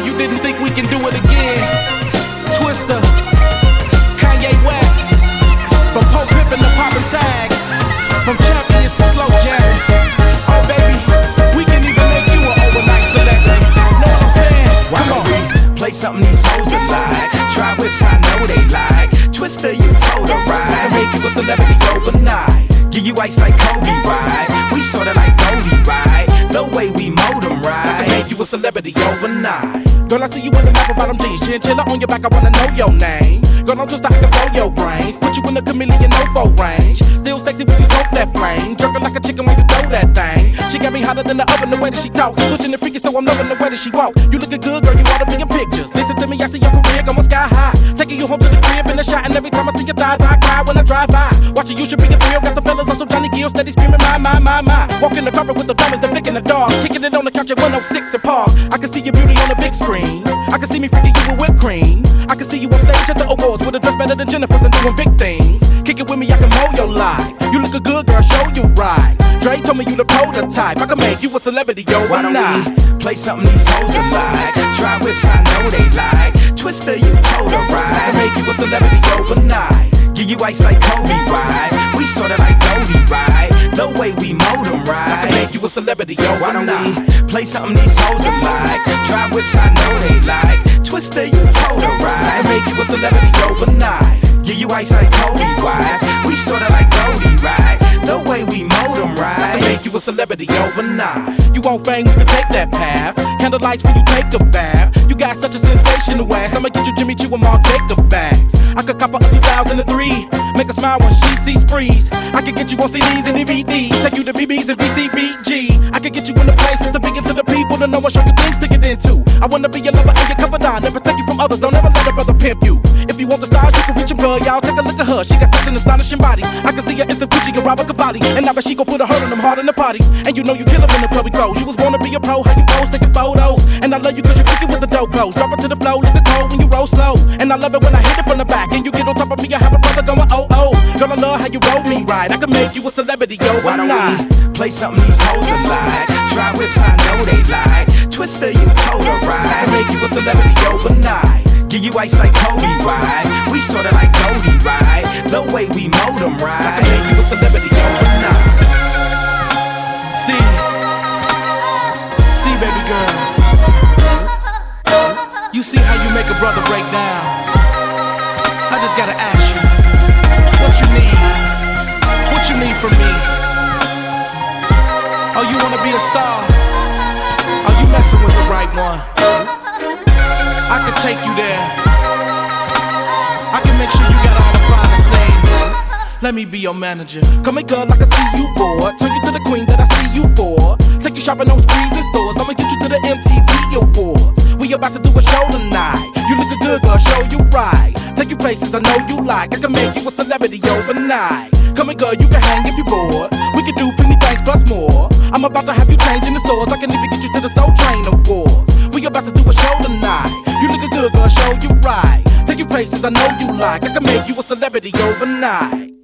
you didn't think we can do it again. Twister, Kanye West, from Pope Pippin to poppin' tags, from champions to slow jamming. Oh baby, we can even make you an overnight celebrity. Know what I'm saying? Come on. Play something these hoes are like. Try whips, I know they like. Twister, you told her right. Make you a celebrity overnight. Give you ice like Kobe, right? We sorta like Goldie, right? The way we mold them, right? I can make you a celebrity overnight. Girl, I see you in the map bottom jeans, chinchilla on your back, I wanna know your name. Girl, I'm just I can blow your brains, put you in the chameleon no-fo range. Still sexy when you smoke that flame, jerking like a chicken when you throw that thing. She got me hotter than the oven, the way that she talk, switching the freaky, so I'm loving the way that she walk. You looking good, girl, you oughta be in pictures. Listen to me, I see your career going sky high, taking you home to the crib in a shot, and every time I see your thighs, I cry when I drive by. Watching you should be a thrill, got the fellas on some Johnny Gill, steady screaming my. Walking the carpet with the diamonds, they're flicking the dog, kicking it on the couch at 106 and Park. I can see your beauty on the big screen. I can see me freaking you with whipped cream. I can see you on stage at the awards with a dress better than Jennifer's and doing big things. Kick it with me, I can mold your life. You look a good girl, show you right. Dre told me you the prototype. I can make you a celebrity overnight. Why don't we play something these hoes are like? Try whips, I know they like. Twister, you told her right. I can make you a celebrity overnight. Give you ice like Kobe, right? We sorta like Goldie, right? The way we mold them, right? I can make you a celebrity overnight. Why don't we play something these hoes are like? Try whips, I know they like. Twister, you told her right. I can make you a celebrity overnight. Give you ice like Kobe, right? We sorta like Goldie, right? The way we mold them, right? I can make you a celebrity overnight. You want fame, you can take that path. Candlelights when you take a bath. You got such a sensational ass. I'ma get you Jimmy Choo and Mark Jacob bags. I could cop her a 2003. Make her smile when she sees Sprees. I could get you on CDs and DVDs. Take you to BBs and BCBG. I could get you in the places to begin to the people to know and show you things to get into. I wanna be your lover and your confidant and protect you from others. Don't ever let a brother pimp you. If you want the stars, you can reach him, girl. Y'all take a look at her. She got such an astonishing body. I can see her in some Gucci and Robert Cavalli. And now she gon' put a hurt on them hard in the party. And you know you kill 'em in the club we clothes. You was born to be a pro, how you pose, taking photos. And I love you cause you freaking with the dope clothes. Drop it to the flow, look cold when you roll slow. And I love it when I hit it from the back. And you get on top of me, I have a brother going oh. Girl, I love how you roll me right. I can make you a celebrity overnight. Why don't we play something these hoes are like? Try whips, I know they like. Twister, you told her right. I can make you a celebrity overnight. Give you ice like Kobe, right? We sorta like Goldie, right? The way we mold them, right? I can make you a celebrity overnight. See, baby girl. You see how you make a brother break down. I just gotta ask you, what you need? What you need from me? Oh, you wanna be a star? Oh, you messing with the right one. I can take you there. I can make sure you got all the finest names. Let me be your manager. Come here, girl, I can see you bored. Turn you to the queen that I see you for. Take you shopping on sprees and stores. I'ma get you to the MTV Awards. We about to do a show tonight. You look good, girl, show you right. Take you places I know you like. I can make you a celebrity overnight. Come here, girl, you can hang if you're bored. We can do plenty things plus more. I'm about to have you change in the stores. I can even get you to the Soul Train Awards. We about to do a show tonight. You look good, girl, show you right. Take you places I know you like. I can make you a celebrity overnight.